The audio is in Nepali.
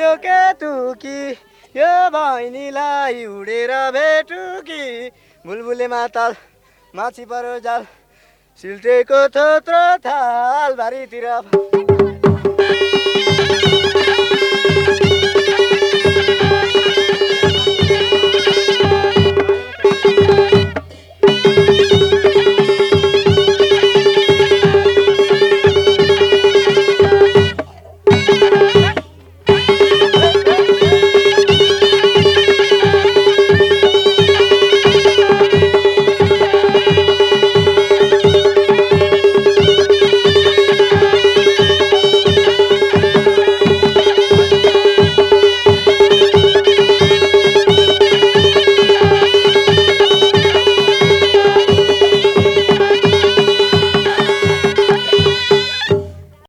भुल्यो केतुकी यो बहिनीलाई उडेर भेटु कि बुलबुले माताल माछी परो जाल सिल्टेको थोत्रो थाल बारीतिर